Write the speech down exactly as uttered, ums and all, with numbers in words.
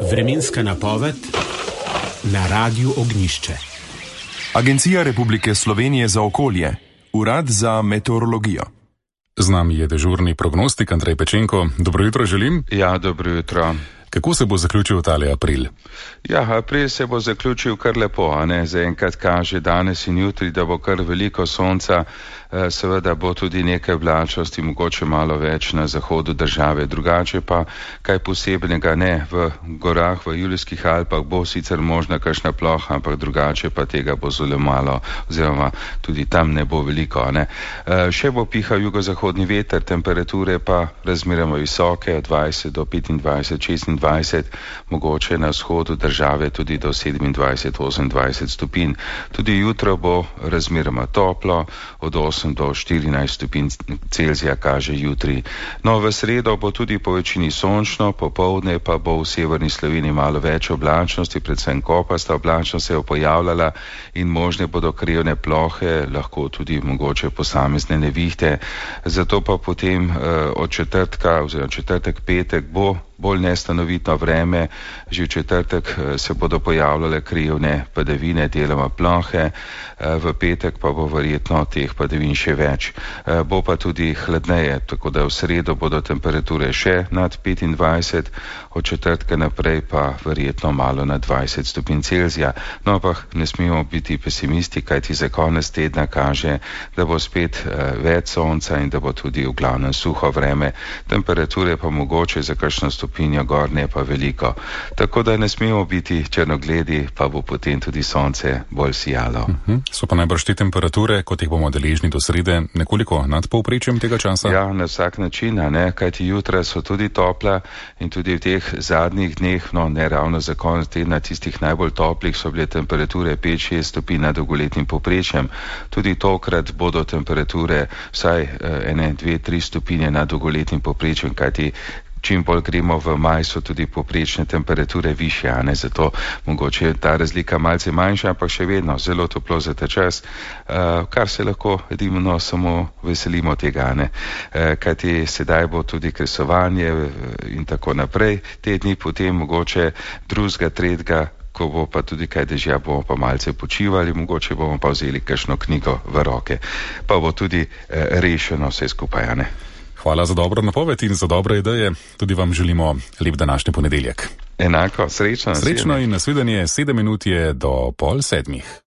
Vremenska napoved na Radiu Ognjišče. Agencija Republike Slovenije za okolje, Urad za meteorologijo. Z nami je dežurni prognostik Andrej Pečenko. Dobro jutro želim. Ja, dobro jutro. Kako se bo zaključil tale april? Ja, april se bo zaključil kar lepo, a ne? Zaenkrat kaže danes in jutri, da bo kar veliko sonca, seveda bo tudi nekaj oblačnosti, mogoče malo več na zahodu države, drugače pa kaj posebnega ne. V gorah, v Julijskih Alpah bo sicer možna kakšna ploha, ampak drugače pa tega bo zelo malo, oziroma tudi tam ne bo veliko, a ne? Še bo pihal jugozahodni veter, temperature pa razmeroma visoke, od dvajset do petindvajset, šestindvajset, mogoče na vzhodu države tudi do sedemindvajset, osemindvajset stopinj. Tudi jutro bo razmeroma toplo, od osem do štirinajst stopinj Celzija kaže jutri. No, v sredo bo tudi po večini sončno, popoldne pa bo v severni Sloveniji malo več oblačnosti, predvsem kopasta oblačnost se je pojavljala in možne bodo krajevne plohe, lahko tudi mogoče posamezne nevihte. Zato pa potem eh, od četrtka oziroma četrtek, petek bo bolj nestanovitno vreme, že v četrtek se bodo pojavljale krajevne padavine, deloma plohe, v petek pa bo verjetno teh padavin še več. Bo pa tudi hladneje, tako da v sredo bodo temperature še nad petindvajset, od četrtka naprej pa verjetno malo nad dvajset stopinj Celzija. No, pa ne smemo biti pesimisti, kajti za konec tedna kaže, da bo spet več sonca in da bo tudi v glavnem suho vreme. Temperature pa mogoče za kakšno stopinjo gor, ne pa veliko. Tako da ne smemo biti črnogledi, pa bo potem tudi sonce bolj sijalo. Uh-huh. So pa najbrž te temperature, kot jih bomo deležni do srede, nekoliko nad povprečjem tega časa? Ja, na vsak način, a ne, kajti jutra so tudi topla in tudi v teh zadnjih dneh, no ne ravno za konec tedna, tistih najbolj toplih so bile temperature pet šest stopinj nad dolgoletnim povprečjem. Tudi tokrat bodo temperature vsaj ene, dve, tri stopinje nad dolgoletnim povprečjem, kajti čim bolj gremo v maj, so tudi povprečne temperature višje, a ne, zato mogoče ta razlika malce manjša, ampak še vedno zelo toplo za ta čas, uh, kar se lahko edino samo veselimo tega, ne, uh, kajti sedaj bo tudi kresovanje in tako naprej, te dni potem mogoče drugega, tretjega, ko bo pa tudi kaj dežja, bomo pa malce počivali, mogoče bomo pa vzeli kakšno knjigo v roke, pa bo tudi uh, rešeno vse skupaj, a ne. Hvala za dobro napoved in za dobre ideje. Tudi vam želimo lep današnji ponedeljek. Enako, srečno. Srečno in nasvidenje, sedem minut je do pol sedmih.